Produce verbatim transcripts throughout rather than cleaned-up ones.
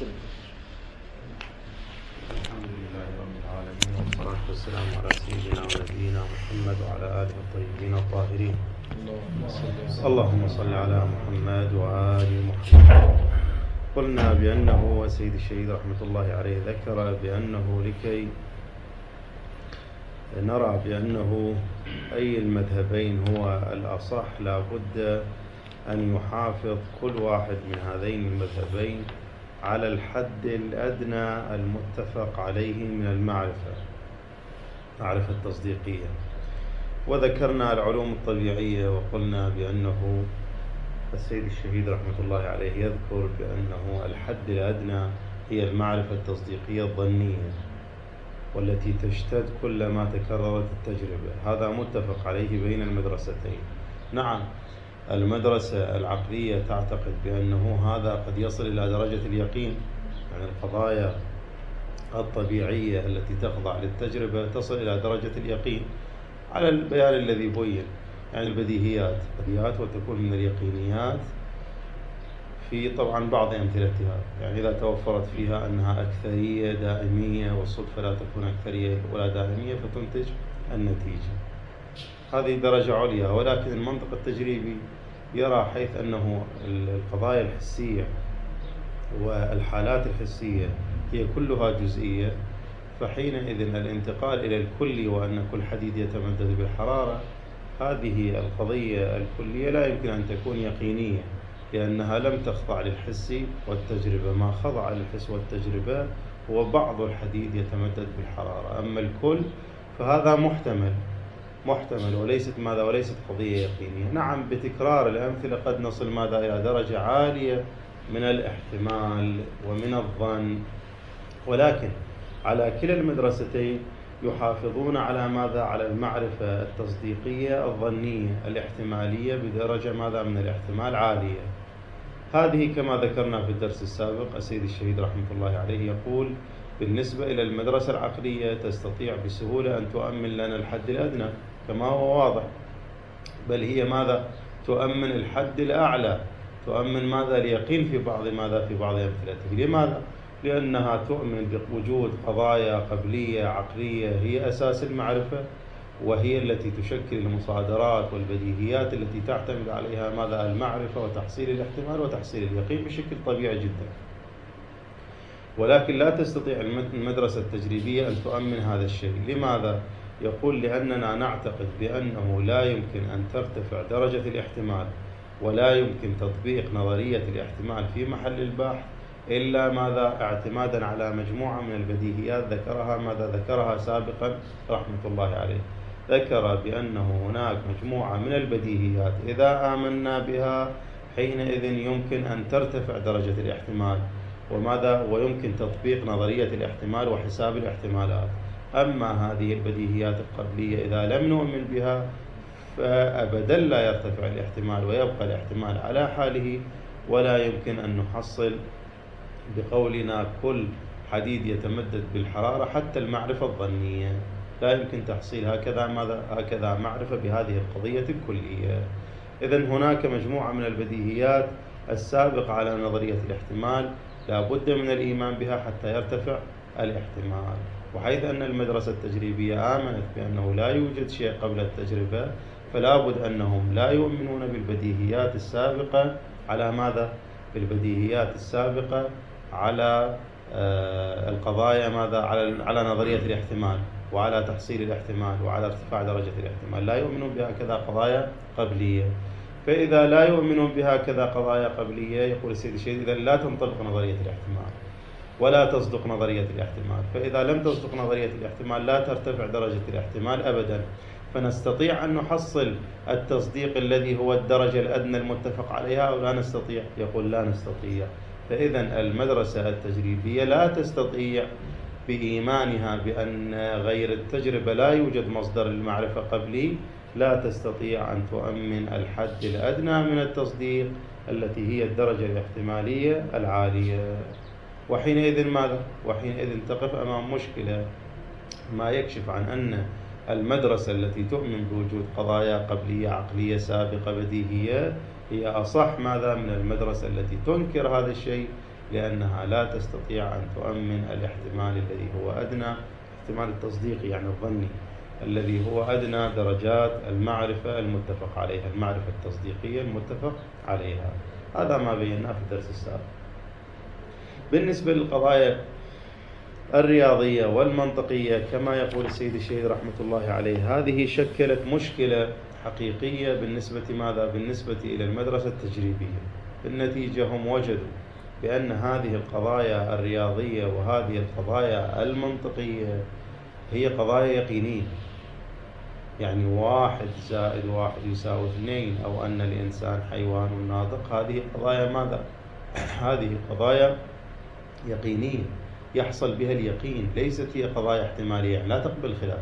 الحمد لله رب العالمين، والصلاة والسلام على سيدنا ونبينا محمد وعلى آله الطيبين الطاهرين. اللهم صل على محمد وآل محمد. قلنا بأنه وسيد الشهيد رحمة الله عليه ذكر بأنه لكي نرى بأنه أي المذهبين هو الأصح لا بد أن يحافظ كل واحد من هذين المذهبين على الحد الأدنى المتفق عليه من المعرفة، معرفة تصديقية. وذكرنا العلوم الطبيعية وقلنا بأنه السيد الشهيد رحمة الله عليه يذكر بأنه الحد الأدنى هي المعرفة التصديقية الظنية، والتي تشتد كلما تكررت التجربة. هذا متفق عليه بين المدرستين. نعم، المدرسة العقلية تعتقد بأنه هذا قد يصل إلى درجة اليقين، يعني القضايا الطبيعية التي تخضع للتجربة تصل إلى درجة اليقين على البيان الذي بين، يعني البديهيات بديهيات وتكون من اليقينيات في طبعا بعض أمثلتها، يعني إذا توفرت فيها أنها أكثرية دائمية والصدفة لا تكون أكثرية ولا دائمية فتنتج النتيجة. هذه درجة عليا. ولكن المنطق التجريبي يرى حيث أنه القضايا الحسية والحالات الحسية هي كلها جزئية، فحينئذ الانتقال إلى الكلي وأن كل حديد يتمدد بالحرارة، هذه القضية الكلية لا يمكن أن تكون يقينية، لأنها لم تخضع للحس والتجربة. ما خضع للحس والتجربة هو بعض الحديد يتمدد بالحرارة، أما الكل فهذا محتمل محتمل وليست ماذا وليست قضية يقينية. نعم، بتكرار الأمثلة قد نصل ماذا إلى درجة عالية من الاحتمال ومن الظن، ولكن على كلا المدرستين يحافظون على ماذا؟ على المعرفة التصديقية الظنية الاحتمالية بدرجة ماذا؟ من الاحتمال عالية. هذه كما ذكرنا في الدرس السابق السيد الشهيد رحمة الله عليه يقول بالنسبة إلى المدرسة العقلية تستطيع بسهولة أن تؤمن لنا الحد الأدنى كما هو واضح، بل هي ماذا؟ تؤمن الحد الأعلى، تؤمن ماذا؟ اليقين في بعض ماذا؟ في بعض أمثلته. لماذا؟ لأنها تؤمن بوجود قضايا قبلية عقلية هي أساس المعرفة، وهي التي تشكل المصادرات والبديهيات التي تعتمد عليها ماذا؟ المعرفة وتحصيل الاحتمال وتحصيل اليقين بشكل طبيعي جدا. ولكن لا تستطيع المدرسة التجريبية أن تؤمن هذا الشيء. لماذا؟ يقول لأننا نعتقد بأنه لا يمكن أن ترتفع درجة الاحتمال ولا يمكن تطبيق نظرية الاحتمال في محل البحث إلا ماذا؟ اعتمادا على مجموعة من البديهيات ذكرها ماذا؟ ذكرها سابقا رحمة الله عليه. ذكر بأنه هناك مجموعة من البديهيات إذا آمنا بها حينئذ يمكن أن ترتفع درجة الاحتمال وماذا؟ ويمكن تطبيق نظرية الاحتمال وحساب الاحتمالات. أما هذه البديهيات القبلية إذا لم نؤمن بها فأبدا لا يرتفع الاحتمال ويبقى الاحتمال على حاله، ولا يمكن أن نحصل بقولنا كل حديد يتمدد بالحرارة حتى المعرفة الظنية، لا يمكن تحصيل هكذا ماذا؟ هكذا معرفة بهذه القضية الكلية. إذن هناك مجموعة من البديهيات السابقة على نظرية الاحتمال لا بد من الإيمان بها حتى يرتفع الاحتمال. وحيث أن المدرسة التجريبية آمنت بأنه لا يوجد شيء قبل التجربة، فلا بد أنهم لا يؤمنون بالبديهيات السابقة على ماذا؟ بالبديهيات السابقة على آه القضايا ماذا؟ على على نظرية الاحتمال وعلى تحصيل الاحتمال وعلى ارتفاع درجة الاحتمال، لا يؤمنون بها كذا قضايا قبلية. فإذا لا يؤمنون بها كذا قضايا قبلية يقول السيد الشهيد إذا لا تنطبق نظرية الاحتمال ولا تصدق نظرية الاحتمال، فإذا لم تصدق نظرية الاحتمال لا ترتفع درجة الاحتمال أبدا، فنستطيع أن نحصل التصديق الذي هو الدرجة الأدنى المتفق عليها أو لا نستطيع؟ يقول لا نستطيع. فإذا المدرسة التجريبية لا تستطيع بإيمانها بأن غير التجربة لا يوجد مصدر المعرفة قبلي، لا تستطيع أن تؤمن الحد الأدنى من التصديق التي هي الدرجة الاحتمالية العالية. وحينئذ ماذا؟ وحينئذ تقف أمام مشكلة، ما يكشف عن أن المدرسة التي تؤمن بوجود قضايا قبلية عقلية سابقة بديهية هي أصح ماذا؟ من المدرسة التي تنكر هذا الشيء لأنها لا تستطيع أن تؤمن الاحتمال الذي هو أدنى، احتمال التصديقي يعني الظني، الذي هو أدنى درجات المعرفة المتفق عليها، المعرفة التصديقية المتفق عليها. هذا ما بيناه في الدرس السابق. بالنسبة للقضايا الرياضية والمنطقية كما يقول السيد الشهيد رحمة الله عليه، هذه شكلت مشكلة حقيقية بالنسبة ماذا؟ بالنسبة إلى المدرسة التجريبية. بالنتيجة هم وجدوا بأن هذه القضايا الرياضية وهذه القضايا المنطقية هي قضايا يقينية، يعني واحد زائد واحد يساوي اثنين، أو أن الإنسان حيوان ناطق، هذه قضايا ماذا؟ هذه قضايا يقينية يحصل بها اليقين، ليست هي قضايا احتمالية لا تقبل خلاف.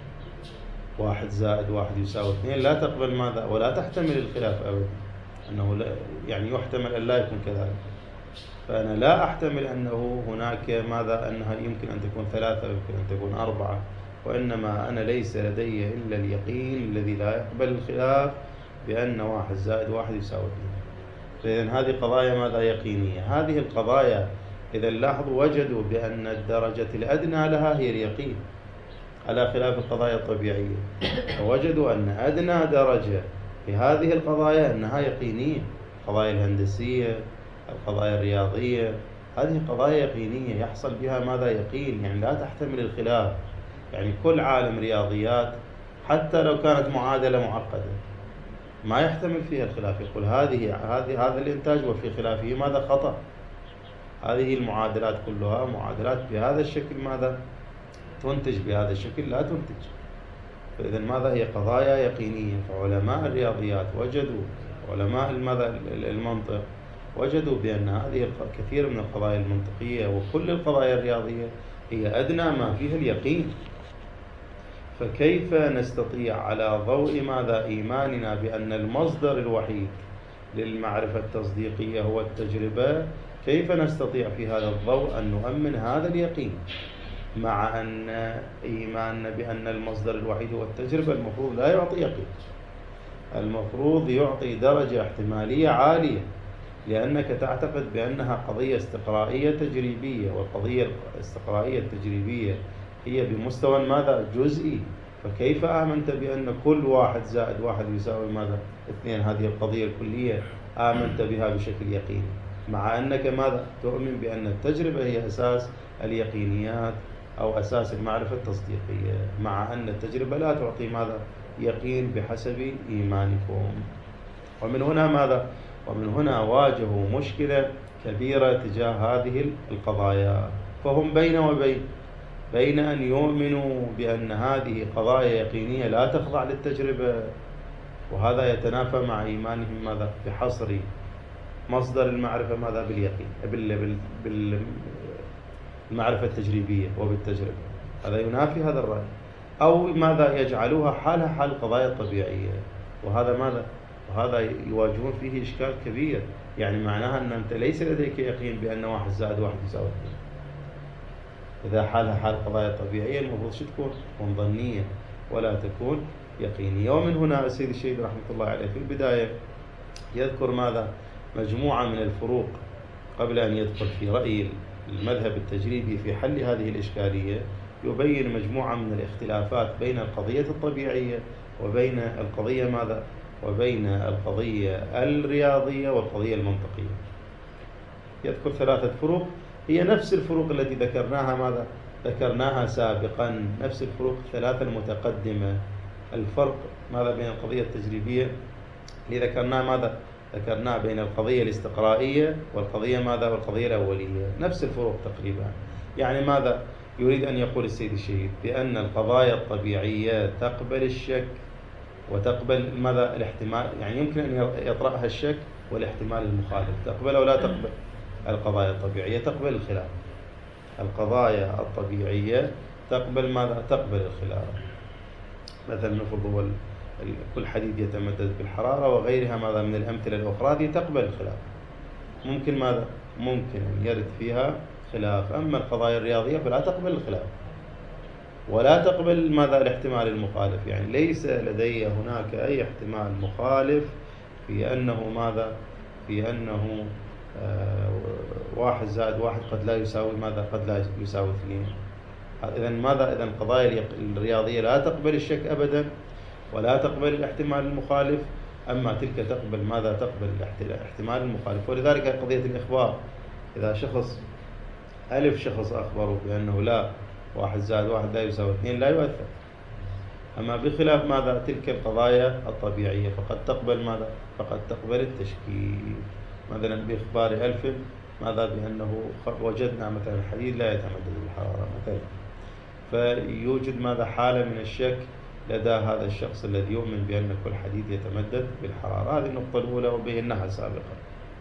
واحد زائد واحد يساوي اثنين لا تقبل ماذا؟ ولا تحتمل الخلاف أبدا، أنه لا يعني يحتمل أن لا يكون كذلك. فأنا لا أحتمل أنه هناك ماذا؟ أنها يمكن أن تكون ثلاثة ويمكن أن تكون أربعة، وإنما أنا ليس لدي إلا اليقين الذي لا يقبل الخلاف بأن واحد زائد واحد يساوي اثنين. فإذن هذه قضايا ماذا؟ يقينية. هذه القضايا إذا لاحظوا وجدوا بأن الدرجة الأدنى لها هي اليقين، على خلاف القضايا الطبيعية. ووجدوا أن أدنى درجة في هذه القضايا أنها يقينية. القضايا الهندسية، القضايا الرياضية، هذه قضايا يقينية يحصل بها ماذا؟ يقين، يعني لا تحتمل الخلاف. يعني كل عالم رياضيات حتى لو كانت معادلة معقدة ما يحتمل فيها الخلاف، يقول هذه هذه هذا الإنتاج وفي خلافه ماذا؟ خطأ. هذه المعادلات كلها معادلات بهذا الشكل ماذا؟ تنتج بهذا الشكل لا تنتج. فإذا ماذا؟ هي قضايا يقينية. فعلماء الرياضيات وجدوا، علماء المنطق وجدوا بأن هذه كثير من القضايا المنطقية وكل القضايا الرياضية هي أدنى ما فيها اليقين. فكيف نستطيع على ضوء ماذا؟ إيماننا بأن المصدر الوحيد للمعرفة التصديقية هو التجربة، كيف نستطيع في هذا الضوء أن نؤمن هذا اليقين مع أن إيماننا بأن المصدر الوحيد هو التجربة المفروض لا يعطي يقين، المفروض يعطي درجة احتمالية عالية، لأنك تعتقد بأنها قضية استقرائية تجريبية، والقضية الاستقرائية التجريبية هي بمستوى ماذا؟ جزئي. فكيف آمنت بأن كل واحد زائد واحد يساوي ماذا؟ اثنين؟ هذه القضية الكلية آمنت بها بشكل يقيني، مع أنك ماذا؟ تؤمن بأن التجربة هي أساس اليقينيات أو أساس المعرفة التصديقية، مع أن التجربة لا تعطي ماذا؟ يقين بحسب إيمانكم. ومن هنا ماذا؟ ومن هنا واجهوا مشكلة كبيرة تجاه هذه القضايا. فهم بين وبين، بين أن يؤمنوا بأن هذه قضايا يقينية لا تخضع للتجربة، وهذا يتنافى مع إيمانهم ماذا؟ بحصر مصدر المعرفة ماذا؟ باليقين، بالمعرفة التجريبية وبالتجربة. هذا ينافي هذا الرأي. أو ماذا؟ يجعلوها حالها حال القضايا الطبيعية، وهذا ماذا؟ وهذا يواجهون فيه إشكال كبير. يعني معناها أن أنت ليس لديك يقين بأن واحد زائد واحد يساوي اثنين. إذا حالها حال القضايا الطبيعية المفروض شو تكون؟ تكون ظنية ولا تكون يقينية. ومن هنا السيد الشهيد رحمة الله عليه في البداية يذكر ماذا؟ مجموعة من الفروق قبل أن يدخل في رأي المذهب التجريبي في حل هذه الإشكالية. يبين مجموعة من الاختلافات بين القضية الطبيعية وبين القضية ماذا؟ وبين القضية الرياضية والقضية المنطقية. يذكر ثلاثة فروق هي نفس الفروق التي ذكرناها ماذا؟ ذكرناها سابقا، نفس الفروق الثلاثة المتقدمة. الفرق ماذا بين القضية التجريبية اللي ذكرناه ماذا؟ ذكرناه بين القضية الاستقرائية والقضية ماذا؟ والقضية الأولية، نفس الفروق تقريبا. يعني ماذا يريد أن يقول السيد الشهيد؟ بأن القضايا الطبيعية تقبل الشك وتقبل ماذا؟ الاحتمال، يعني يمكن أن يطرأها الشك والاحتمال المخالف. تقبل أو لا تقبل؟ القضايا الطبيعية تقبل الخلاف. القضايا الطبيعية تقبل ماذا؟ تقبل الخلاف. مثلا نفرض هو كل حديد يتمدد بالحرارة وغيرها ماذا من الأمثلة الأخرى، هذه تقبل الخلاف. ممكن ماذا؟ ممكن أن يرد فيها خلاف. أما القضايا الرياضية فلا تقبل الخلاف ولا تقبل ماذا؟ الاحتمال المخالف. يعني ليس لدي هناك أي احتمال مخالف في أنه ماذا؟ في أنه واحد زائد واحد قد لا يساوي ماذا؟ قد لا يساوي اثنين. إذا ماذا؟ إذا القضايا الرياضية لا تقبل الشك أبدا ولا تقبل الاحتمال المخالف، أما تلك تقبل ماذا؟ تقبل الاحتمال المخالف. ولذلك قضية الإخبار، إذا شخص ألف شخص أخبره بأنه لا واحد زائد واحد لا يساوي اثنين لا يؤثر. أما بخلاف ماذا؟ تلك القضايا الطبيعية فقد تقبل ماذا؟ فقد تقبل التشكيك. مثلا بإخبار ألف ماذا؟ بأنه وجدنا مثلا الحديد لا يتمدد بالحرارة مثلا، فيوجد ماذا؟ حالة من الشك لدى هذا الشخص الذي يؤمن بأن كل حديد يتمدد بالحرارة. هذه النقطة الأولى وبيناها سابقا.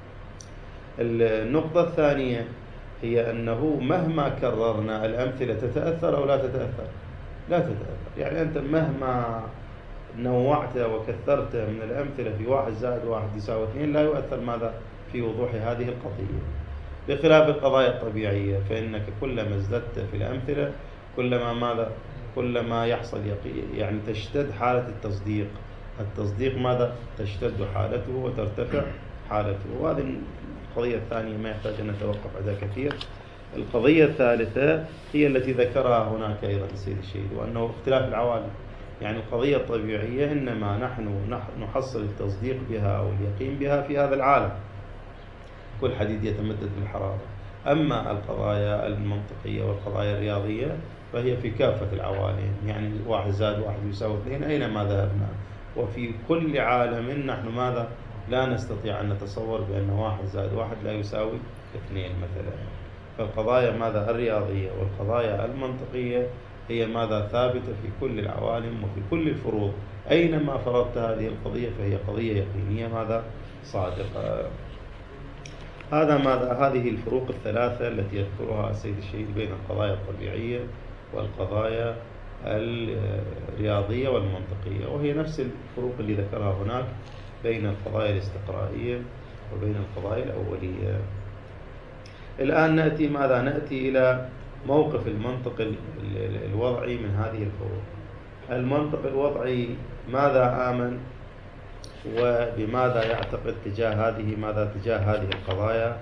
النقطة الثانية هي أنه مهما كررنا الأمثلة تتأثر أو لا تتأثر؟ لا تتأثر. يعني أنت مهما نوعت وكثرت من الأمثلة في واحد زائد واحد يساوي اثنين لا يؤثر ماذا؟ في وضوح هذه القضية. بخلاف القضايا الطبيعية فإنك كلما ازددت في الأمثلة كلما ماذا؟ كلما يحصل يقين، يعني تشتد حالة التصديق. التصديق ماذا؟ تشتد حالته وترتفع حالته. وهذه القضية الثانية ما يحتاج أن نتوقف عندها كثير. القضية الثالثة هي التي ذكرها هناك أيضا السيد الشهيد، وأنه اختلاف العوالم. يعني القضية الطبيعية إنما نحن نحصل التصديق بها أو اليقين بها في هذا العالم، كل حديد يتمدد بالحرارة. أما القضايا المنطقية والقضايا الرياضية فهي في كافة العوالم، يعني واحد زائد واحد يساوي اثنين أينما ذهبنا، وفي كل عالم نحن ماذا؟ لا نستطيع أن نتصور بأن واحد زائد واحد لا يساوي اثنين مثلا. فالقضايا ماذا؟ الرياضية والقضايا المنطقية هي ماذا؟ ثابتة في كل العوالم وفي كل الفروض. أينما فرضت هذه القضية فهي قضية يقينية ماذا؟ صادقة. هذا ماذا؟ هذه الفروق الثلاثة التي يذكرها السيد الشهيد بين القضايا الطبيعية والقضايا الرياضية والمنطقية، وهي نفس الفروق اللي ذكرها هناك بين القضايا الاستقرائية وبين القضايا الأولية. الآن نأتي ماذا؟ نأتي إلى موقف المنطق الوضعي من هذه الفروق. المنطق الوضعي ماذا آمن وبماذا يعتقد تجاه هذه ماذا؟ تجاه هذه القضايا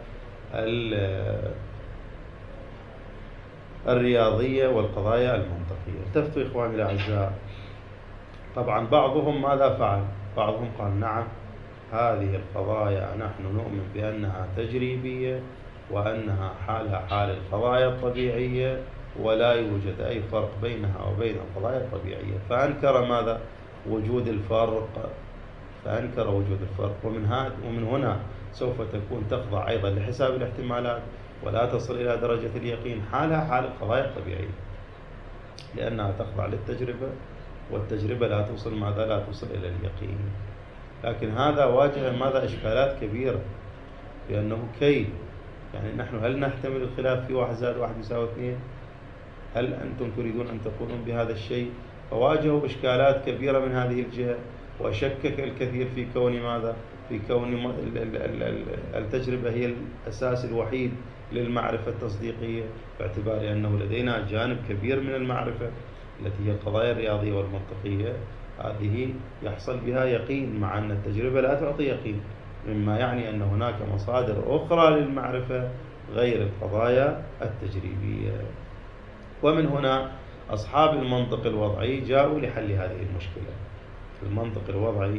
الرياضية والقضايا المنطقية. التفتوا إخواني الأعزاء. طبعا بعضهم ماذا فعل؟ بعضهم قال نعم هذه القضايا نحن نؤمن بأنها تجريبية وأنها حالها حال القضايا الطبيعية ولا يوجد أي فرق بينها وبين القضايا الطبيعية. فأنكر ماذا؟ وجود الفرق. فأنكر وجود الفرق. ومن, ومن هنا سوف تكون تخضع أيضا لحساب الاحتمالات ولا تصل إلى درجة اليقين، حالها حال القضايا الطبيعية، لأنها تخضع للتجربة، والتجربة لا توصل ماذا؟ لا توصل إلى اليقين. لكن هذا واجه ماذا؟ إشكالات كبيرة، لأنه كيف؟ يعني نحن هل نحتمل الخلاف في واحد زائد واحد يساوي اثنين؟ هل أنتم تريدون أن تقولون بهذا الشيء؟ فواجهوا إشكالات كبيرة من هذه الجهة، وشكك الكثير في كون ماذا؟ في كون التجربة هي الأساس الوحيد للمعرفة التصديقية، باعتبار أنه لدينا جانب كبير من المعرفة التي هي القضايا الرياضية والمنطقية، هذه يحصل بها يقين، مع أن التجربة لا تعطي يقين، مما يعني أن هناك مصادر أخرى للمعرفة غير القضايا التجريبية. ومن هنا أصحاب المنطق الوضعي جاءوا لحل هذه المشكلة. المنطق الوضعي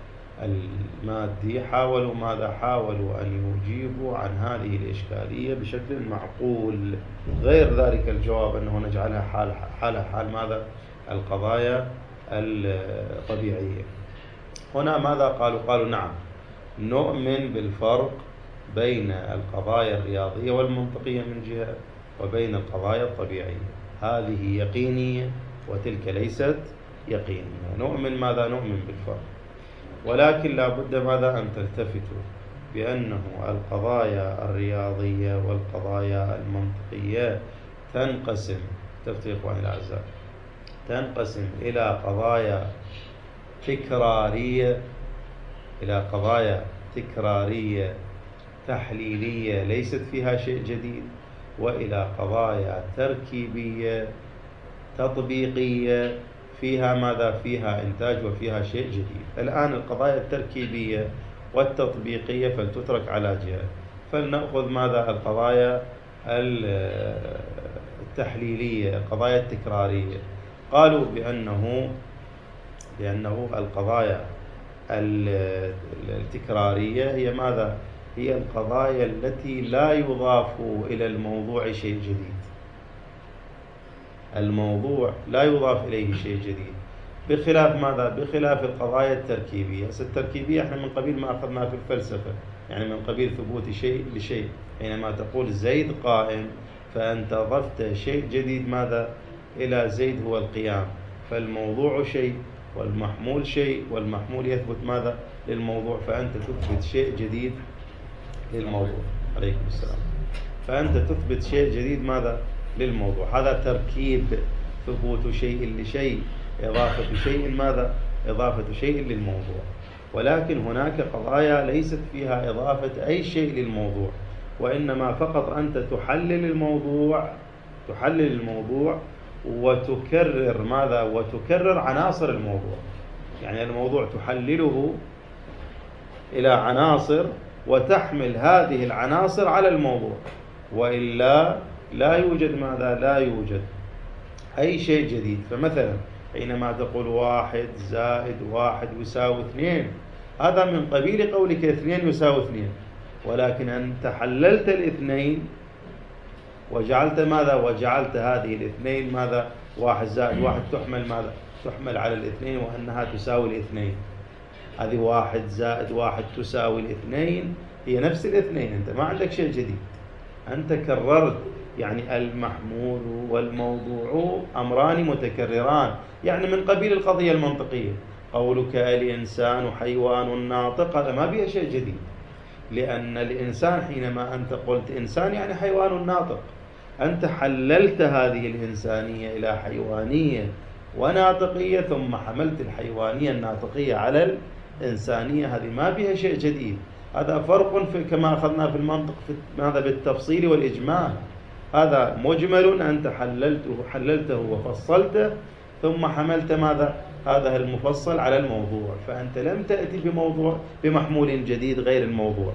المادي حاولوا ماذا؟ حاولوا أن يجيبوا عن هذه الإشكالية بشكل معقول، غير ذلك الجواب أنه نجعلها حال حالها حال ماذا؟ القضايا الطبيعية. هنا ماذا قالوا؟ قالوا نعم نؤمن بالفرق بين القضايا الرياضية والمنطقية من جهة وبين القضايا الطبيعية، هذه يقينية وتلك ليست يقينية. نؤمن ماذا؟ نؤمن بالفرق، ولكن لا بد ماذا؟ أن تلتفتوا بأنه القضايا الرياضية والقضايا المنطقية تنقسم، تفتوا يا إخواني الأعزاء، تنقسم إلى قضايا تكرارية، إلى قضايا تكرارية تحليلية ليست فيها شيء جديد، وإلى قضايا تركيبية تطبيقية فيها ماذا؟ فيها إنتاج وفيها شيء جديد. الآن القضايا التركيبية والتطبيقية فلتترك على جهة، فلنأخذ ماذا؟ القضايا التحليلية، القضايا التكرارية. قالوا بأنه بأنه القضايا التكرارية هي ماذا؟ هي القضايا التي لا يضاف إلى الموضوع شيء جديد. الموضوع لا يضاف إليه شيء جديد، بخلاف ماذا؟ بخلاف القضايا التركيبية. التركيبية احنا من قبيل ما أخذناها في الفلسفة، يعني من قبيل ثبوت شيء لشيء. حينما تقول زيد قائم فأنت أضفت شيء جديد ماذا؟ إلى زيد هو القيام، فالموضوع شيء والمحمول شيء، والمحمول يثبت ماذا؟ للموضوع، فأنت تثبت شيء جديد للموضوع. عليكم السلام. فأنت تثبت شيء جديد ماذا؟ للموضوع. هذا تركيب، ثبوت شيء لشيء، إضافة شيء ماذا؟ إضافة شيء للموضوع. ولكن هناك قضايا ليست فيها إضافة أي شيء للموضوع، وإنما فقط أنت تحلل الموضوع تحلل الموضوع وتكرر ماذا؟ وتكرر عناصر الموضوع. يعني الموضوع تحلله إلى عناصر وتحمل هذه العناصر على الموضوع، وإلا لا يوجد ماذا؟ لا يوجد أي شيء جديد. فمثلا حينما تقول واحد زائد واحد يساوي اثنين، هذا من قبيل قولك اثنين يساوي اثنين، ولكن أنت حللت الاثنين وجعلت ماذا؟ وجعلت هذه الاثنين ماذا؟ واحد زائد واحد تحمل ماذا؟ تحمل على الاثنين وأنها تساوي الاثنين. هذه واحد زائد واحد تساوي الاثنين، هي نفس الاثنين، أنت ما عندك شيء جديد، أنت كررت. يعني المحمول والموضوع أمران متكرران، يعني من قبيل القضية المنطقية. قولك الإنسان حيوان ناطق، هذا ما بيه شيء جديد، لأن الإنسان حينما أنت قلت إنسان يعني حيوان ناطق، أنت حللت هذه الإنسانية إلى حيوانية وناطقية، ثم حملت الحيوانية الناطقية على الإنسانية، هذه ما بها شيء جديد. هذا فرق في كما أخذنا في المنطق في ماذا؟ بالتفصيل والإجمال. هذا مجمل أنت حللته حللته وفصلته، ثم حملت ماذا؟ هذا المفصل على الموضوع، فأنت لم تأتي بموضوع بمحمول جديد غير الموضوع.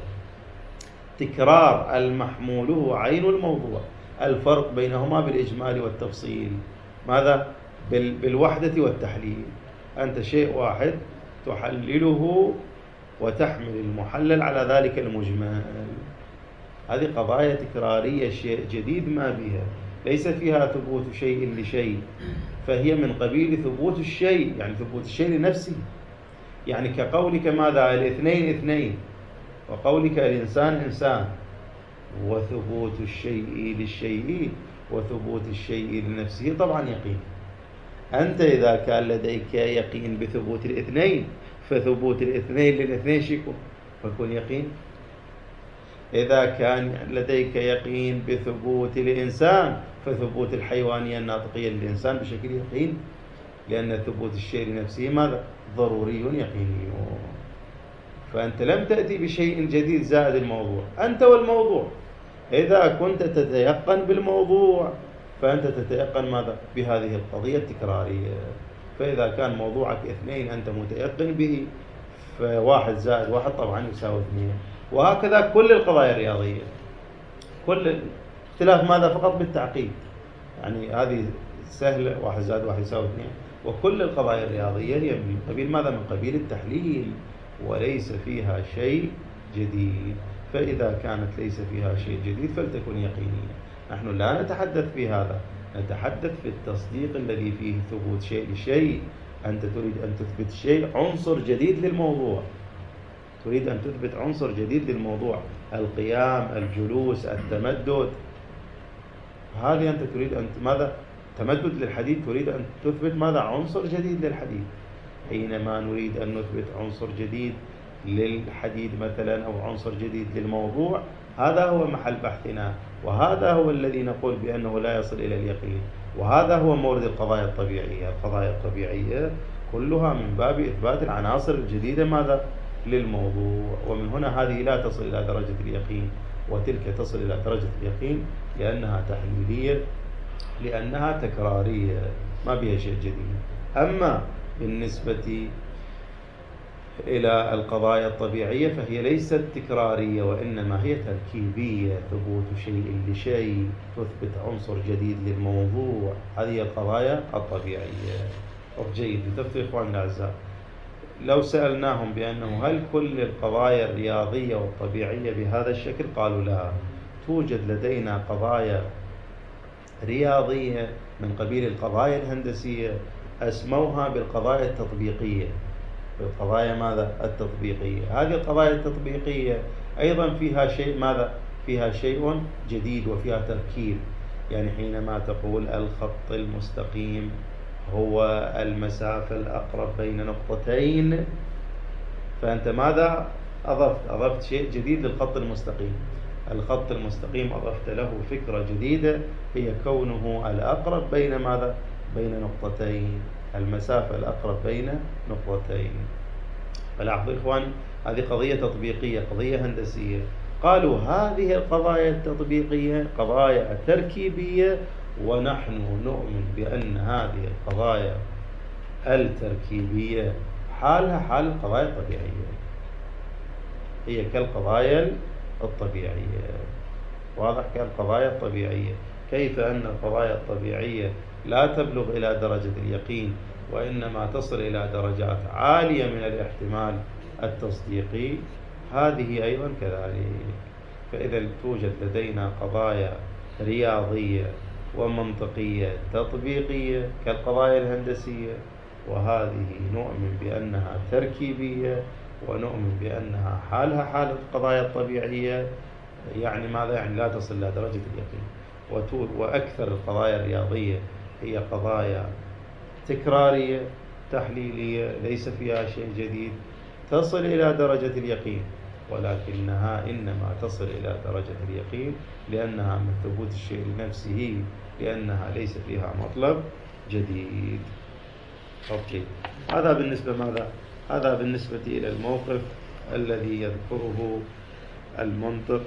تكرار المحمول هو عين الموضوع. الفرق بينهما بالإجمال والتفصيل ماذا؟ بالوحدة والتحليل. أنت شيء واحد تحلله وتحمل المحلل على ذلك المجمل. هذه قضايا تكرارية، شيء جديد ما بها، ليس فيها ثبوت شيء لشيء، فهي من قبيل ثبوت الشيء، يعني ثبوت الشيء لنفسه. يعني كقولك ماذا؟ الاثنين اثنين، وقولك الإنسان إنسان، وثبوت الشيء للشيء وثبوت الشيء لنفسه طبعا يقين. أنت إذا كان لديك يقين بثبوت الاثنين، فثبوت الاثنين للاثنين شيكون فيكون يقين. إذا كان لديك يقين بثبوت الإنسان، فثبوت الحيوانية الناطقية للإنسان بشكل يقين، لأن ثبوت الشيء لنفسه ماذا؟ ضروري يقيني. فأنت لم تأتي بشيء جديد زائد الموضوع، أنت والموضوع. إذا كنت تتيقن بالموضوع فأنت تتيقن ماذا؟ بهذه القضية التكرارية. فإذا كان موضوعك اثنين أنت متيقن به، فواحد زائد واحد طبعا يساوي اثنين. وهكذا كل القضايا الرياضية، كل اختلاف ماذا؟ فقط بالتعقيد. يعني هذه سهلة، واحد زائد واحد يساوي اثنين. وكل القضايا الرياضية هي من قبيل ماذا؟ من قبيل التحليل، وليس فيها شيء جديد. فإذا كانت ليس فيها شيء جديد فلتكن يقينية. نحن لا نتحدث في هذا، نتحدث في التصديق الذي فيه ثبوت شيء لشيء. أنت تريد أن تثبت شيء، عنصر جديد للموضوع، تريد أن تثبت عنصر جديد للموضوع، القيام، الجلوس، التمدد. هذه أنت تريد أن ماذا؟ تمدد للحديد، تريد أن تثبت ماذا؟ عنصر جديد للحديد. حينما نريد أن نثبت عنصر جديد للحديد مثلا، أو عنصر جديد للموضوع، هذا هو محل بحثنا، وهذا هو الذي نقول بأنه لا يصل إلى اليقين. وهذا هو مورد القضايا الطبيعية. القضايا الطبيعية كلها من باب إثبات العناصر الجديدة ماذا؟ للموضوع. ومن هنا هذه لا تصل إلى درجة اليقين، وتلك تصل إلى درجة اليقين لأنها تحليلية، لأنها تكرارية، ما بها شيء جديد. أما بالنسبة إلى القضايا الطبيعية فهي ليست تكرارية، وإنما هي تركيبية، ثبوت شيء لشيء، تثبت عنصر جديد للموضوع. هذه القضايا الطبيعية. جيد. لتفتوا إخواني الأعزاء، لو سألناهم بأنه هل كل القضايا الرياضية والطبيعية بهذا الشكل؟ قالوا لا، توجد لدينا قضايا رياضية من قبيل القضايا الهندسية أسموها بالقضايا التطبيقية. بالقضايا ماذا؟ التطبيقية. هذه القضايا التطبيقية أيضا فيها شيء ماذا؟ فيها شيء جديد وفيها تركيب. يعني حينما تقول الخط المستقيم هو المسافة الأقرب بين نقطتين، فأنت ماذا أضفت؟ أضفت شيء جديد للخط المستقيم. الخط المستقيم أضفت له فكرة جديدة هي كونه الأقرب بين ماذا؟ بين نقطتين، المسافة الأقرب بين نقطتين. فلاحظوا إخواني، هذه قضية تطبيقية، قضية هندسية. قالوا هذه القضايا التطبيقية قضايا تركيبية، ونحن نؤمن بأن هذه القضايا التركيبية حالها حال القضايا الطبيعية، هي كالقضايا الطبيعية. واضح؟ كالقضايا الطبيعية. كيف أن القضايا الطبيعية لا تبلغ إلى درجة اليقين، وإنما تصل إلى درجات عالية من الاحتمال التصديقي، هذه أيضا كذلك. فإذا توجد لدينا قضايا رياضية ومنطقية تطبيقية كالقضايا الهندسية، وهذه نؤمن بأنها تركيبية، ونؤمن بأنها حالها حال القضايا الطبيعية. يعني ماذا؟ يعني لا تصل إلى درجة اليقين. وأكثر القضايا الرياضية هي قضايا تكرارية تحليلية ليس فيها شيء جديد، تصل إلى درجة اليقين، ولكنها إنما تصل إلى درجة اليقين لأنها من ثبوت الشيء لنفسه، لأنها ليس فيها مطلب جديد. أوكي. هذا بالنسبة ماذا؟ هذا بالنسبة إلى الموقف الذي يذكره المنطق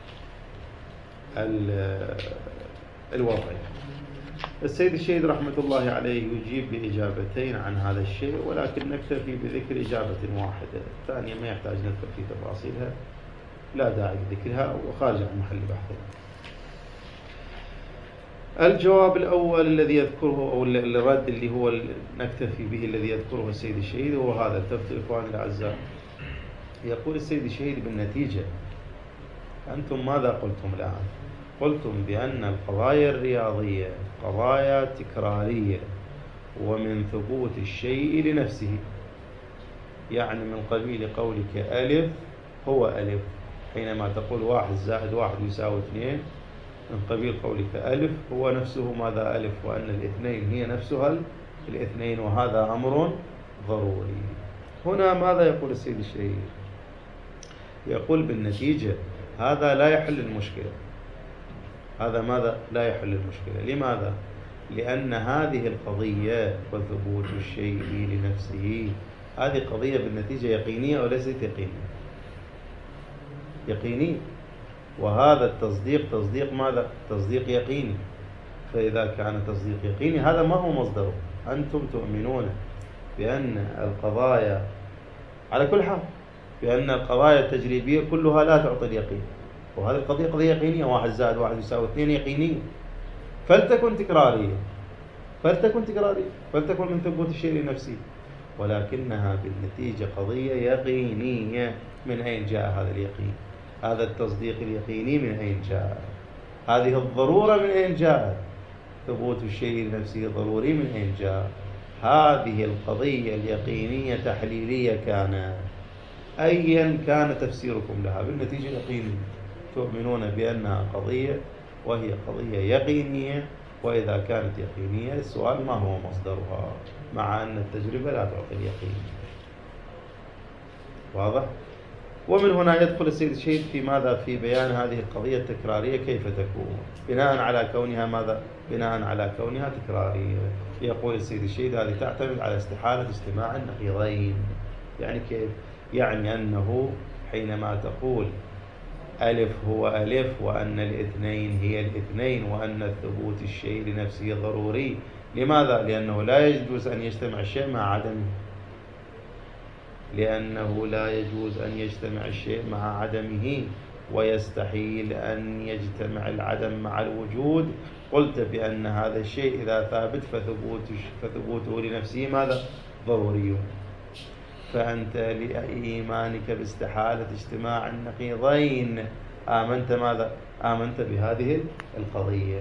الوضعي. السيد الشهيد رحمة الله عليه يجيب بإجابتين عن هذا الشيء، ولكن نكتفي بذكر إجابة واحدة، الثانية ما يحتاج ندخل في تفاصيلها، لا داعي لذكرها وخارج عن محل بحثها. الجواب الأول الذي يذكره أو الرد اللي هو نكتفي به الذي يذكره السيد الشهيد هو هذا. التفتوا إخواني الأعزاء، يقول السيد الشهيد بالنتيجة أنتم ماذا قلتم الآن؟ قلتم بأن القضايا الرياضية قضايا تكرارية ومن ثبوت الشيء لنفسه، يعني من قبيل قولك ألف هو ألف، حينما تقول واحد زائد واحد يساوي اثنين، من قبيل قولك ألف هو نفسه ماذا؟ ألف، وأن الاثنين هي نفسها الاثنين، وهذا أمر ضروري. هنا ماذا يقول السيد الشهيد؟ يقول بالنتيجة هذا لا يحل المشكلة. هذا ماذا؟ لا يحل المشكلة. لماذا؟ لأن هذه القضية وثبوت الشيء لنفسه هذه قضية بالنتيجة يقينية وليست يقينية؟ يقينية. وهذا التصديق تصديق ماذا؟ تصديق يقيني. فإذا كان تصديق يقيني هذا ما هو مصدره؟ أنتم تؤمنون بأن القضايا على كل حال بأن القضايا التجريبية كلها لا تعطي اليقين، وهذه القضية قضية يقينية، واحد زائد واحد يساوي اثنين يقينية، فلتكن تكرارية فلتكن تكرارية فلتكن من ثبوت الشيء لنفسه، ولكنها بالنتيجة قضية يقينية. من أين جاء هذا اليقين؟ هذا التصديق اليقيني من أين جاء؟ هذه الضرورة من أين جاءت؟ ثبوت الشيء لنفسه ضروري من أين جاء؟ هذه القضية اليقينية تحليلية كانت، أيا كان تفسيركم لها، بالنتيجة يقينية، تؤمنون بأنها قضية وهي قضية يقينية. وإذا كانت يقينية السؤال ما هو مصدرها، مع أن التجربة لا تعطي اليقين. واضح؟ ومن هنا يدخل السيد الشهيد في ماذا؟ في بيان هذه القضية التكرارية كيف تكون، بناء على كونها ماذا؟ بناء على كونها تكرارية. يقول السيد الشهيد هذه تعتمد على استحالة استماع النقيضين. يعني كيف؟ يعني أنه حينما تقول ألف هو ألف، وأن الاثنين هي الاثنين، وأن ثبوت الشيء لنفسه ضروري، لماذا؟ لأنه لا يجوز أن يجتمع الشيء مع عدمه. لأنه لا يجوز أن يجتمع الشيء مع عدمه، ويستحيل أن يجتمع العدم مع الوجود. قلت بأن هذا الشيء إذا ثابت فثبوته, فثبوته لنفسه ماذا؟ ضروري. فأنت لإيمانك باستحالة اجتماع النقيضين آمنت ماذا؟ آمنت بهذه القضية.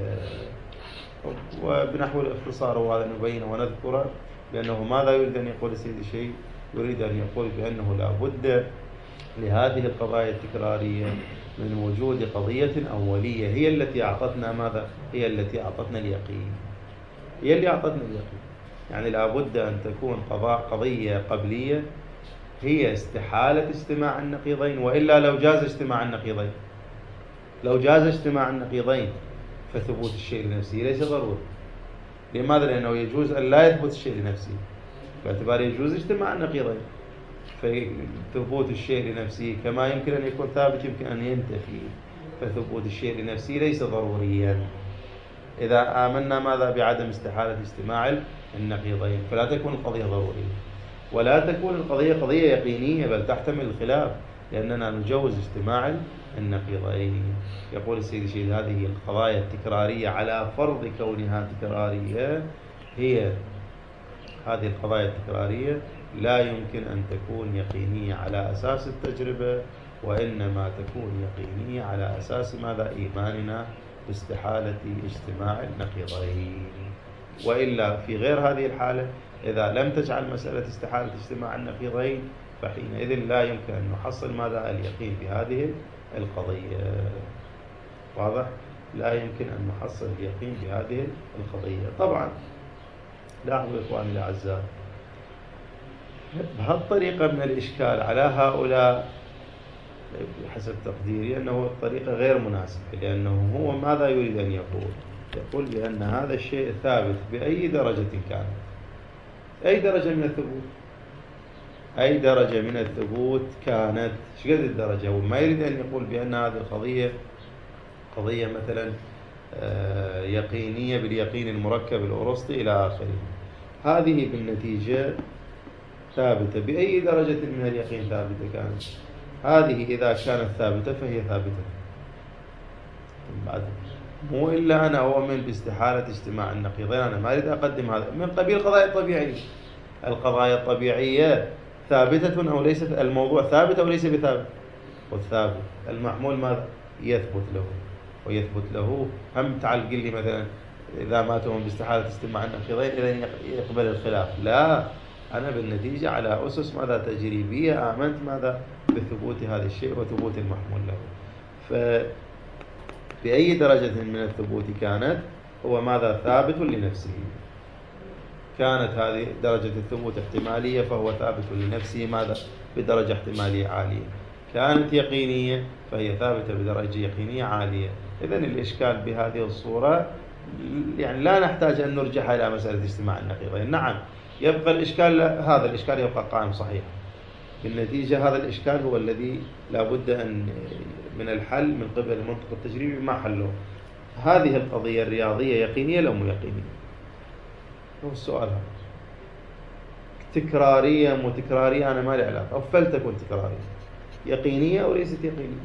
وبنحو الاختصار وهذا نبين ونذكره، لأنه ماذا يريد أن يقول سيد الشيء؟ يريد أن يقول بأنه لا بد لهذه القضايا التكرارية من وجود قضية أولية هي التي أعطتنا ماذا؟ هي التي أعطتنا اليقين، هي اللي أعطتنا اليقين. يعني لا بد أن تكون قضاء قضية قبلية هي استحالة اجتماع النقيضين، وإلا لو جاز اجتماع النقيضين لو جاز اجتماع النقيضين فثبوت الشيء لنفسه ليس ضروري. لماذا؟ لأنه يجوز أن لا يثبت الشيء لنفسه، باعتبار يجوز اجتماع النقيضين، فثبوت الشيء لنفسه كما يمكن أن يكون ثابت يمكن أن ينتفي، فثبوت الشيء لنفسه ليس ضروريا. إذا آمنا ماذا؟ بعدم استحالة اجتماع النقيضين، فلا تكون القضية ضرورية، ولا تكون القضية قضية يقينية، بل تحتمل الخلاف، لأننا نجوز اجتماع النقيضين. يقول السيد الشهيد هذه القضايا التكرارية على فرض كونها تكرارية، هي هذه القضايا التكرارية لا يمكن أن تكون يقينية على أساس التجربة، وإنما تكون يقينية على أساس ماذا؟ إيماننا باستحالة اجتماع النقيضين. وإلا في غير هذه الحالة إذا لم تجعل مسألة استحالة اجتماع النقيضين فحينئذ لا يمكن أن نحصل ماذا؟ اليقين بهذه القضية. واضح؟ لا يمكن أن نحصل اليقين بهذه القضية. طبعا لاحظوا إخواني الأعزاء، بهالطريقة من الإشكال على هؤلاء بحسب تقديري أنه الطريقة غير مناسبة، لأنه هو ماذا يريد أن يقول؟ يقول بأن هذا الشيء ثابت بأي درجة كانت، أي درجة من الثبوت، أي درجة من الثبوت كانت، شقد الدرجة. وما يريد أن يقول بأن هذه القضية قضية مثلا يقينية باليقين المركب الأرسطي إلى آخره. هذه بالنتيجة ثابتة بأي درجة من اليقين ثابتة كانت. هذه إذا كانت ثابتة فهي ثابتة، مو إلا أنا أؤمن باستحالة اجتماع النقيضين. أنا ما أريد أقدم هذا من قبيل القضايا الطبيعية. القضايا الطبيعية ثابتة أو ليست، الموضوع ثابت أو ليس بثابت، والثابت المحمول ماذا؟ يثبت له، ويثبت له. هم تعال قل لي مثلا إذا ما تؤمن باستحالة اجتماع النقيضين إذا يقبل الخلاف. لا، أنا بالنتيجة على أسس ماذا؟ تجريبية آمنت ماذا؟ بثبوت هذا الشيء وثبوت المحمول له. فبأي درجة من الثبوت كانت هو ماذا؟ ثابت لنفسه. كانت هذه درجة الثبوت احتمالية فهو ثابت لنفسه ماذا؟ بدرجة احتمالية عالية. كانت يقينية فهي ثابتة بدرجة يقينية عالية. إذن الإشكال بهذه الصورة يعني لا نحتاج أن نرجح إلى مسألة اجتماع النقيضين. نعم يبقى الإشكال، هذا الإشكال يبقى قائم صحيح. بالنتيجة هذا الإشكال هو الذي لا بد أن من الحل من قبل المنطق التجريبي ما حله. هذه القضية الرياضية يقينية لو مو يقينية؟ هو السؤال هذا. تكرارية مو تكرارية أنا ما لي علاقة، أو فلتكن تكرارية، يقينية أو ليست يقينية.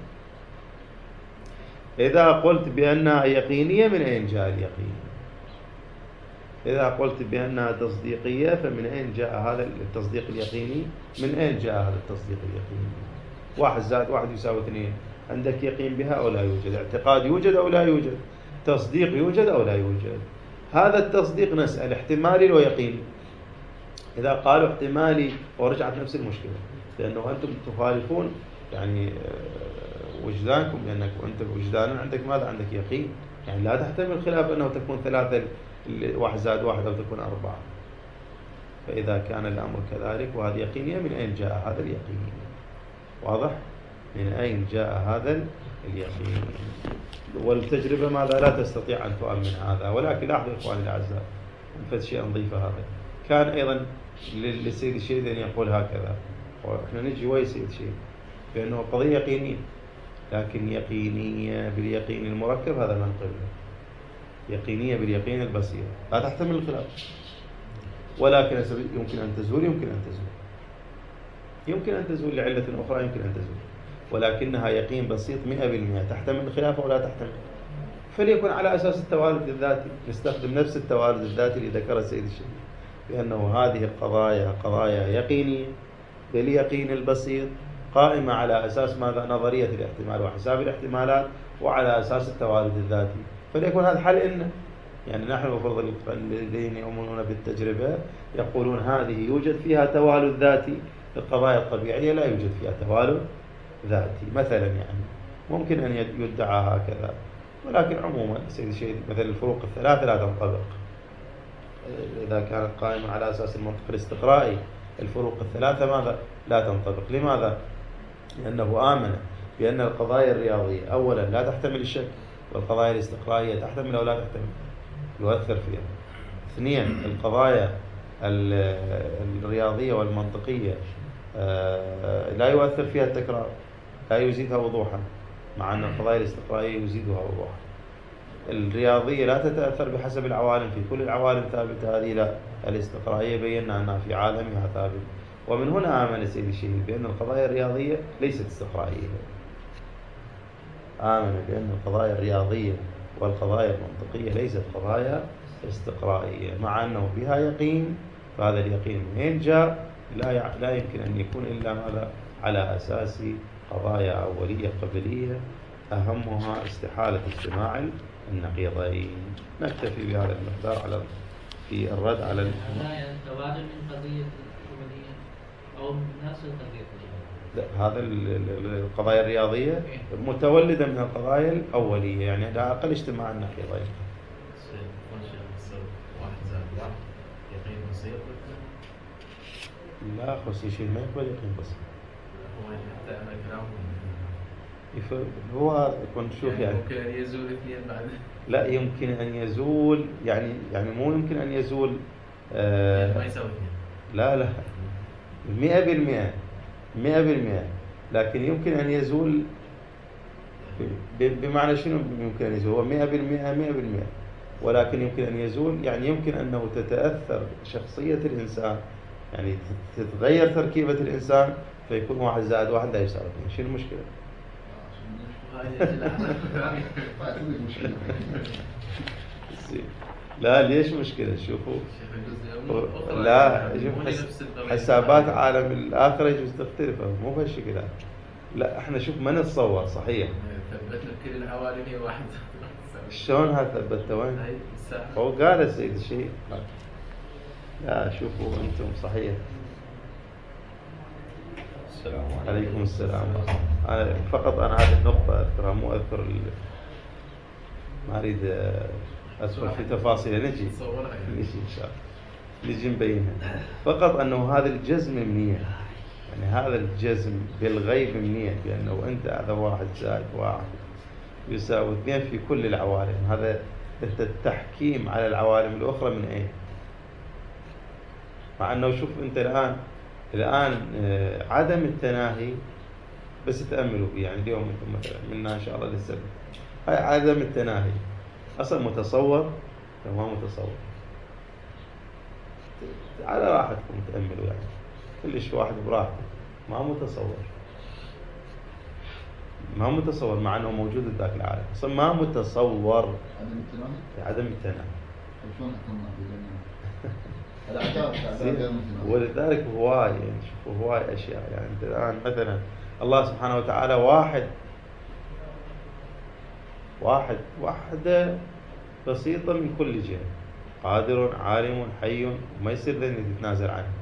إذا قلت بأنها يقينية من أين جاء اليقين؟ إذا قلت بأنها تصديقية فمن أين جاء هذا التصديق اليقيني؟ من أين جاء هذا التصديق اليقيني؟ واحد زائد واحد يساوي اثنين، عندك يقين بها أو لا يوجد؟ اعتقاد يوجد أو لا يوجد؟ تصديق يوجد أو لا يوجد؟ هذا التصديق نسأل احتمالي ويقيني. إذا قالوا احتمالي ورجعت نفس المشكلة، لأنه أنتم تخالفون يعني وجدانكم، لأنك أنت وجدانا عندك ماذا؟ عندك يقين، يعني لا تحتمل خلاف أنه تكون ثلاثة واحد زائد واحد أو تكون أربعة. فإذا كان الأمر كذلك وهذا يقينية، من أين جاء هذا اليقين؟ واضح؟ من أين جاء هذا اليقين؟ والتجربة ماذا؟ لا تستطيع أن تؤمن هذا. ولكن لاحظوا إخواني الأعزاء، نفس شيء نضيفه هذا كان أيضا للسيد الشهيد أن يقول هكذا، وإحنا نجي ويا السيد الشهيد بأنه قضية يقينية، لكن يقينية باليقين المركب هذا ما نقبله، يقينية باليقين البصير لا تحتمل الخلاف، ولكن يمكن أن تزول يمكن أن تزول يمكن أن تزول لعلة أخرى، يمكن أن تزول، ولكنها يقين بسيط مئة بالمئة، تحتمل الخلاف ولا تحتمل. فليكن على أساس التوارد الذاتي، نستخدم نفس التوارد الذاتي اللي ذكرها السيد الشهيد، بأنه هذه القضايا قضايا يقينية باليقين البسيط، قائمة على أساس ماذا؟ نظرية الاحتمال وحساب الاحتمالات، وعلى أساس التوارد الذاتي. فليكن هذا حل إن يعني نحن المفروض الذين يؤمنون بالتجربة يقولون هذه يوجد فيها توالد ذاتي، القضايا الطبيعية لا يوجد فيها توالد ذاتي مثلا، يعني ممكن أن يدعى هكذا، ولكن عموما سيد الشيخ مثل الفروق الثلاثة لا تنطبق إذا كانت قائمة على أساس المنطق الاستقرائي. الفروق الثلاثة ماذا؟ لا تنطبق. لماذا؟ لأنه آمن بأن القضايا الرياضية أولا لا تحتمل الشك، والقضايا الاستقرائية تحتمل أو لا تحتمل، يؤثر فيها. اثنين، القضايا الرياضية والمنطقية لا يؤثر فيها التكرار، لا يزيدها وضوحا، مع أن القضايا الاستقرائية يزيدها وضوحا. الرياضية لا تتأثر بحسب العوالم، في كل العوالم ثابتة، هذه لا، الاستقرائية بينا أنها في عالمها ثابتة. ومن هنا آمن السيد الشهيد بأن القضايا الرياضية ليست استقرائية، آمن بأن القضايا الرياضية والقضايا المنطقية ليست قضايا استقرائية، مع أنه بها يقين. فهذا اليقين منين جاء؟ لا لا يمكن أن يكون إلا ماذا؟ على أساس قضايا أولية قبلية، أهمها استحالة اجتماع النقيضين. نكتفي بهذا المقدار على في الرد على التوازن من قضية الأولية أو من نفس القضية؟ هذا القضايا الرياضية متولدة من القضايا الأولية، يعني على أقل اجتماع النقيضين. لا خصي شيء ما يقبل يقين بسيط. هو يكون شوف يعني ممكن أن يزول اثنين بعد. لا يمكن أن يزول، يعني يعني مو يمكن أن يزول آه ما يساوي اثنين. لا لا مئة بالمئة مئة بالمئة، لكن يمكن أن يزول بمعنى شنو يمكن أن يزول؟ هو مئة بالمئة مئة بالمئة، ولكن يمكن أن يزول، يعني يمكن أنه تتأثر شخصية الإنسان، يعني تتغير تركيبة الإنسان، فيكون واحد زائد واحد لا يساوي اثنين. شنو المشكلة؟ لا ليش مشكلة؟ شوفوا لا حسابات عالم الآخرة يجوز تختلف، مو بهالشكل. لا احنا شوف ما نتصور صحيح ثبت كل العوالم هي واحد. شلون هذا ثبته وين؟ هو قال السيد الشيء. لا شوفوا انتم صحيح. السلام عليكم السلام. أنا فقط أنا هذه النقطة أذكرها، مو أذكر ما أريد أدخل في تفاصيل، نجي نجي إن شاء الله نجي نبينها. فقط أنه هذا الجزم منيح، يعني هذا الجزم بالغيب منيح، بأنه أنت هذا واحد زائد واحد يساوي اثنين في كل العوالم. هذا التحكيم على العوالم الأخرى من أين؟ مع أنه شوف أنت الآن الآن عدم التناهي، بس تأملوا فيه، يعني اليوم أنتم مثلا منا إن شاء الله للسبت، هاي عدم التناهي أصلا متصور ما متصور؟ على راحتكم تأملوا، يعني كلش واحد براحته، ما متصور ما متصور مع أنه موجود ذاك العالم، أصلا ما متصور. عدم التناهي؟ عدم التناهي شلون التناهي؟ ولذلك هواي يعني شوفوا هواي أشياء، يعني أنت الآن مثلا الله سبحانه وتعالى واحد واحد واحدة بسيطة من كل جهة، قادر عالم حي، وما يصير ذني تتنازل عنه.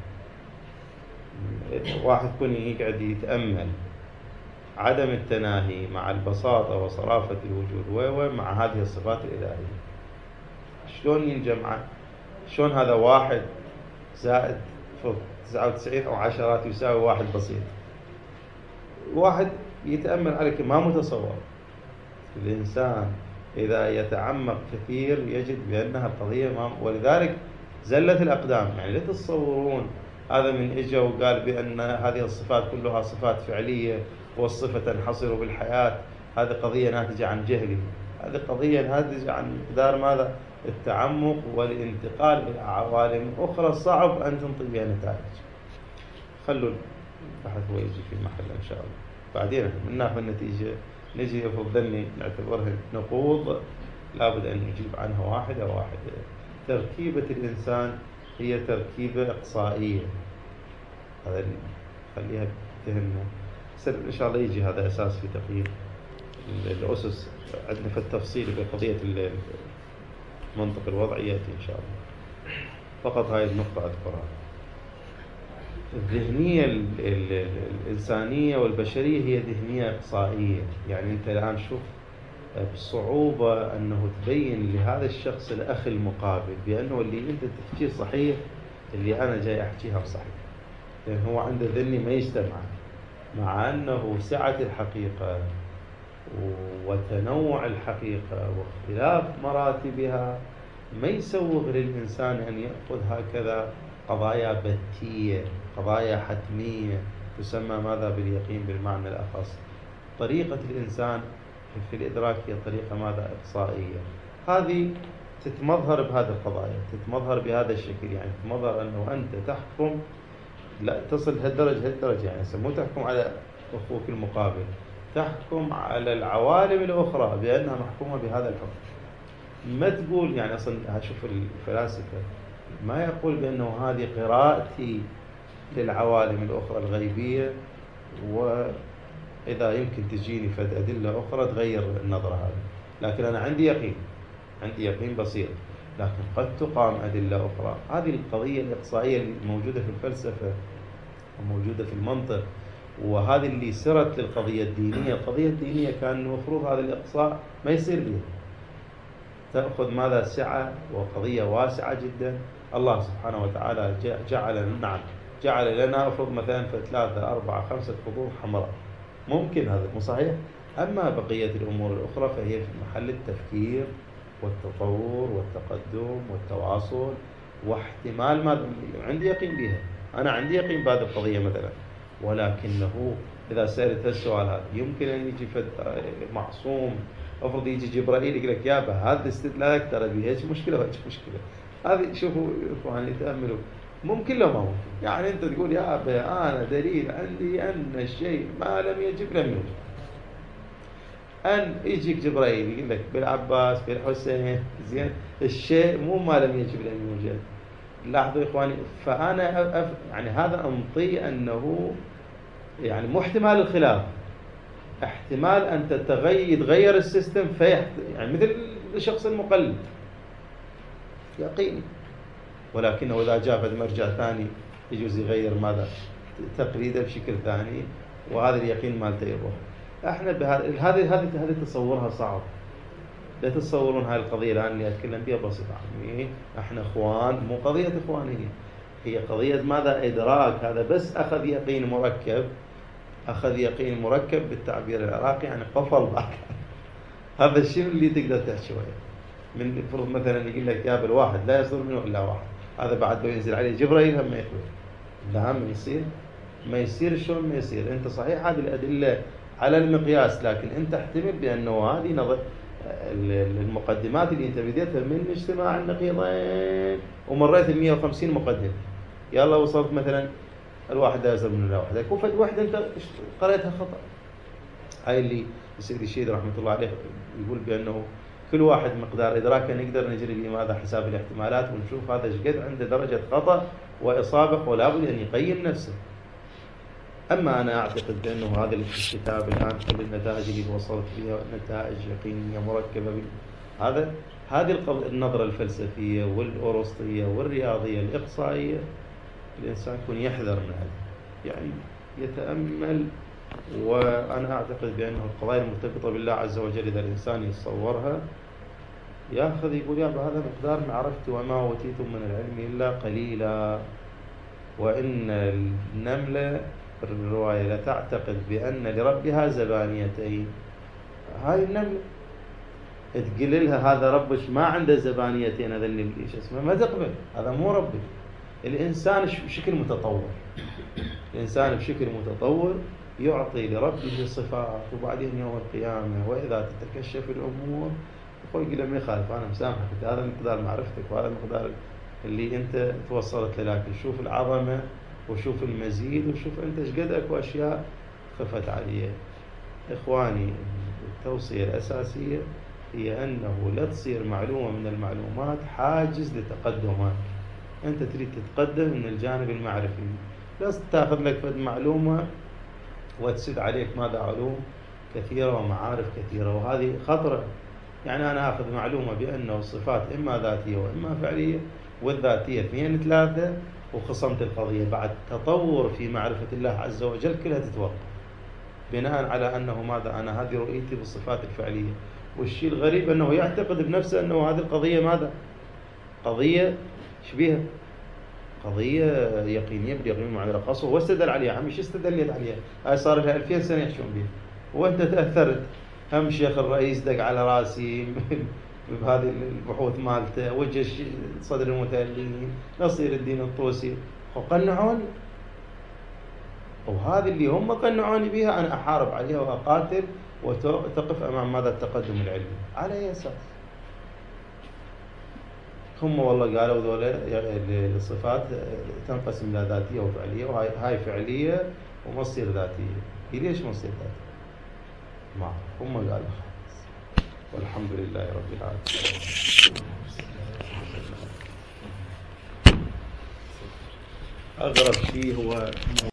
واحد يكون يقعد يتأمل عدم التناهي مع البساطة وصرافة الوجود ومع هذه الصفات الإلهية، شلون ينجمع؟ شلون هذا واحد زائد فوق تسعة وتسعين أو عشرات يساوي واحد بسيط؟ واحد يتأمل عليك ما متصور. الإنسان إذا يتعمق كثير يجد بأنها القضية ما، ولذلك زلت الأقدام. يعني لا تتصورون هذا من إجا وقال بأن هذه الصفات كلها صفات فعلية والصفة تنحصر بالحياة، هذه قضية ناتجة عن جهل، هذه قضية ناتجة عن مقدار ماذا؟ التعمق والانتقال إلى عوالم أخرى صعب أن تنطي بها نتائج. خلوا بحث هو يجي في محله إن شاء الله. بعدين من ناخذ النتيجة نجي يفضلني نعتبرها نقوض لابد أن نجيب عنها واحدة واحدة. تركيبة الإنسان هي تركيبة إقصائية، هذا خليها بذهننا. إن شاء الله يجي هذا أساس في تقييم الأسس عندنا في التفصيل بقضية المنطق الوضعي يأتي إن شاء الله. فقط هاي النقطة أذكرها. الذهنية الإنسانية والبشرية هي ذهنية إقصائية، يعني أنت الآن شوف بصعوبة أنه تبين لهذا الشخص الأخ المقابل بأنه اللي أنت تحكيه صحيح، اللي أنا جاي أحكيها صحيح، لأن هو عنده ذهني ما يجتمع، مع أنه سعة الحقيقة وتنوع الحقيقة واختلاف مراتبها ما يسوغ للإنسان أن يأخذ هكذا قضايا بتية، قضايا حتمية تسمى ماذا باليقين بالمعنى الأخص. طريقة الإنسان في الإدراك هي طريقة ماذا إقصائية، هذه تتمظهر بهذه القضايا، تتمظهر بهذا الشكل، يعني تتمظهر أنه أنت تحكم لا تصل هالدرجة هالدرجة، يعني مو تحكم على أخوك المقابل، تحكم على العوالم الأخرى بأنها محكومة بهذا الحكم. ما تقول يعني أصلا هشوف الفلاسفة ما يقول بأنه هذه قراءتي للعوالم الأخرى الغيبية وإذا يمكن تجيني فد أدلة أخرى تغير النظرة هذه، لكن أنا عندي يقين، عندي يقين بسيط، لكن قد تقام أدلة أخرى. هذه القضية الإقصائية الموجودة في الفلسفة وموجودة في المنطق، وهذه اللي سرت للقضية الدينية. القضية الدينية كان المفروض هذا الإقصاء ما يصير بها، تأخذ ماذا سعة وقضية واسعة جدا. الله سبحانه وتعالى جعل نعم جعل لنا أفرض مثلا في ثلاثة أربعة خمسة خطوط حمراء، ممكن هذا مو صحيح، أما بقية الأمور الأخرى فهي في محل التفكير والتطور والتقدم والتواصل واحتمال ما عندي يقين بها. أنا عندي يقين بهذه القضية مثلا، ولكنه إذا سألت السؤال هذا يمكن أن يجي معصوم، أفرض يجي جبرائيل يقول لك يابا هذا استدلالك ترى به ايش مشكلة وايش مشكلة. هذه شوفوا إخواني تأملوا، ممكن لو ما ممكن، يعني أنت تقول يابا أنا دليل عندي أن الشيء ما لم يجب لم يوجد. أن يجيك جبرائيل يقول لك بالعباس بالحسين زين الشيء مو ما لم يجب لم يوجد. لاحظوا إخواني، فأنا أف... يعني هذا أنطي أنه يعني مو احتمال الخلاف، احتمال أن تتغير يتغير السيستم فيحت... يعني مثل الشخص المقلد يقيني، ولكنه إذا جاء فد مرجع ثاني يجوز يغير ماذا تقليده بشكل ثاني، وهذا اليقين مالته يروح. احنا بهذا هذه هذه هذه تصورها صعب. لا تتصورون هاي القضية الآن اللي أتكلم بها بسيطة عمي، احنا اخوان، مو قضية اخوانية، هي قضية ماذا إدراك. هذا بس أخذ يقين مركب، أخذ يقين مركب بالتعبير العراقي يعني قفل بعد. هذا الشيء اللي تقدر تحكي وياه. من فرض مثلا يقول لك يا بالواحد لا يصدر منه إلا واحد، هذا بعد بينزل عليه جبرائيل هم ما يخلو، لا ما يصير ما يصير شلون ما يصير. أنت صحيح هذه الأدلة على المقياس، لكن أنت احتمل بأنه هذه نظر المقدمات اللي أنت بديتها من اجتماع النقيضين ومريت ال مئة وخمسين مقدمة، يلا وصلت مثلا الواحد لا يصدر منه إلا واحد، كوفة واحدة أنت قرأتها خطأ. هاي اللي السيد الشهيد رحمة الله عليه يقول بأنه كل واحد مقدار إدراكه نقدر نجري به ماذا حساب الاحتمالات ونشوف هذا ايش قد عنده درجة خطأ وإصابة، ولا بد أن يقيم نفسه. أما أنا أعتقد بأنه هذا الكتاب الآن كل النتائج اللي وصلت فيها نتائج يقينية مركبة، هذا هذه النظرة الفلسفية والأرسطية والرياضية الإقصائية الإنسان يكون يحذر من هذا، يعني يتأمل. وأنا أعتقد بأنه القضايا المرتبطة بالله عز وجل إذا الإنسان يتصورها يأخذ يقول يا هذا مقدار ما عرفت وما أوتيتم من العلم إلا قليلا. وإن النملة الرواية لا تعتقد بأن لربها زبانيتين، هاي النملة تقول لها هذا ربش ما عنده زبانيتين، هذا اللي ايش اسمه ما تقبل، هذا مو ربي. الإنسان بشكل متطور، الإنسان بشكل متطور يعطي لربه صفات، وبعدين يوم القيامة وإذا تتكشف الأمور يقول له ما يخالف أنا مسامحك، هذا مقدار معرفتك وهذا مقدار اللي أنت توصلت له. لكن شوف العظمة وشوف المزيد وشوف أنت ايش قد أكو أشياء خفت عليه. إخواني، التوصية الأساسية هي أنه لا تصير معلومة من المعلومات حاجز لتقدمك. أنت تريد تتقدم من الجانب المعرفي، لا تأخذ لك فد معلومة وتسد عليك ماذا علوم كثيرة ومعارف كثيرة، وهذه خطرة. يعني أنا أخذ معلومة بأنه الصفات إما ذاتية وإما فعلية، والذاتية اثنين ثلاثة، وخصمت القضية. بعد تطور في معرفة الله عز وجل كلها تتوقف بناء على أنه ماذا، أنا هذه رؤيتي بالصفات الفعلية. والشيء الغريب أنه يعتقد بنفسه أنه هذه القضية ماذا، قضية شبيهة، قضية يقينية باليقين معينة خاصة. هو استدل عليها. عمي شو استدلت عليها؟ هاي صار لها ألفين سنة يحشون بها، وأنت تأثرت. هم شيخ الرئيس دق على راسي بهذه البحوث مالته، وجه صدر المتألين، نصير الدين الطوسي، وقنعوني. وهذه اللي هم قنعوني بها أنا أحارب عليها وأقاتل وتقف أمام ماذا التقدم العلمي. على أي أساس؟ هم والله قالوا ذولا الصفات تنقسم إلى ذاتية وفعلية، وهاي هاي فعلية وما تصير ذاتية. هي ليش ما تصير ذاتية؟ ما هم قالوا. والحمد لله رب العالمين. أغرب شيء هو